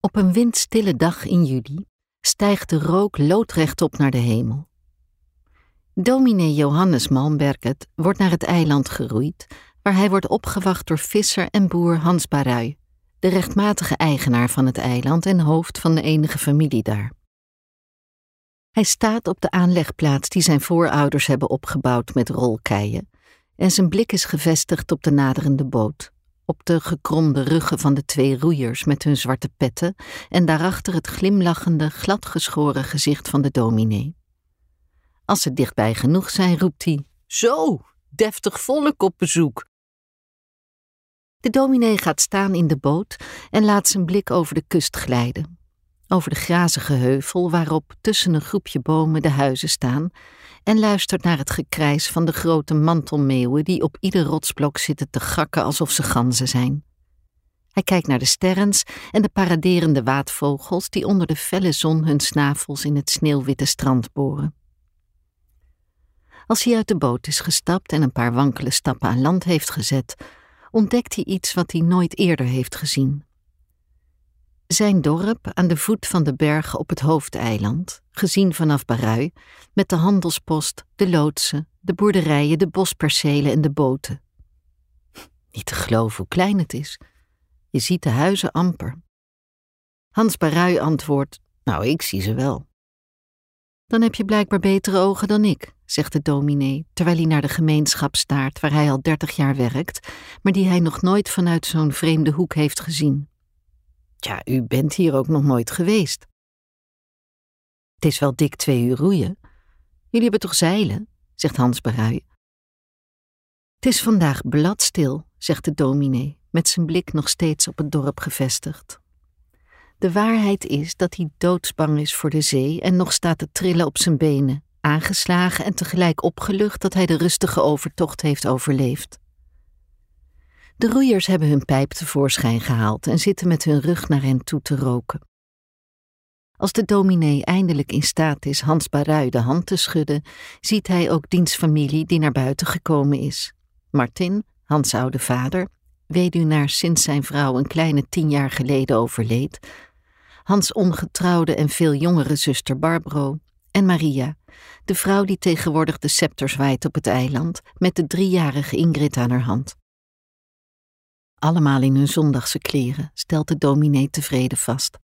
Op een windstille dag in juli stijgt de rook loodrecht op naar de hemel. Dominee Johannes Malmberget wordt naar het eiland geroeid, waar hij wordt opgewacht door visser en boer Hans Baruy, de rechtmatige eigenaar van het eiland en hoofd van de enige familie daar. Hij staat op de aanlegplaats die zijn voorouders hebben opgebouwd met rolkeien en zijn blik is gevestigd op de naderende boot, op de gekromde ruggen van de 2 roeiers met hun zwarte petten en daarachter het glimlachende, gladgeschoren gezicht van de dominee. Als ze dichtbij genoeg zijn, roept hij: "Zo, deftig volk op bezoek." De dominee gaat staan in de boot en laat zijn blik over de kust glijden. Over de grazige heuvel waarop tussen een groepje bomen de huizen staan en luistert naar het gekrijs van de grote mantelmeeuwen die op ieder rotsblok zitten te gakken alsof ze ganzen zijn. Hij kijkt naar de sterrens en de paraderende waadvogels die onder de felle zon hun snavels in het sneeuwwitte strand boren. Als hij uit de boot is gestapt en een paar wankele stappen aan land heeft gezet, ontdekt hij iets wat hij nooit eerder heeft gezien. Zijn dorp aan de voet van de bergen op het hoofdeiland, gezien vanaf Baruy, met de handelspost, de loodsen, de boerderijen, de bospercelen en de boten. Niet te geloven hoe klein het is. Je ziet de huizen amper. Hans Baruy antwoordt: "Nou, ik zie ze wel." "Dan heb je blijkbaar betere ogen dan ik," zegt de dominee, terwijl hij naar de gemeenschap staart waar hij al 30 jaar werkt, maar die hij nog nooit vanuit zo'n vreemde hoek heeft gezien. "Ja, u bent hier ook nog nooit geweest." "Het is wel dik 2 uur roeien. Jullie hebben toch zeilen?" zegt Hans Baruy. "Het is vandaag bladstil," zegt de dominee, met zijn blik nog steeds op het dorp gevestigd. De waarheid is dat hij doodsbang is voor de zee en nog staat te trillen op zijn benen, aangeslagen en tegelijk opgelucht dat hij de rustige overtocht heeft overleefd. De roeiers hebben hun pijp tevoorschijn gehaald en zitten met hun rug naar hen toe te roken. Als de dominee eindelijk in staat is Hans Baruy de hand te schudden, ziet hij ook diens familie die naar buiten gekomen is. Martin, Hans' oude vader, weduwnaar sinds zijn vrouw een kleine 10 jaar geleden overleed, Hans' ongetrouwde en veel jongere zuster Barbro en Maria, de vrouw die tegenwoordig de scepter zwaait op het eiland met de 3-jarige Ingrid aan haar hand. Allemaal in hun zondagse kleren, stelt de dominee tevreden vast.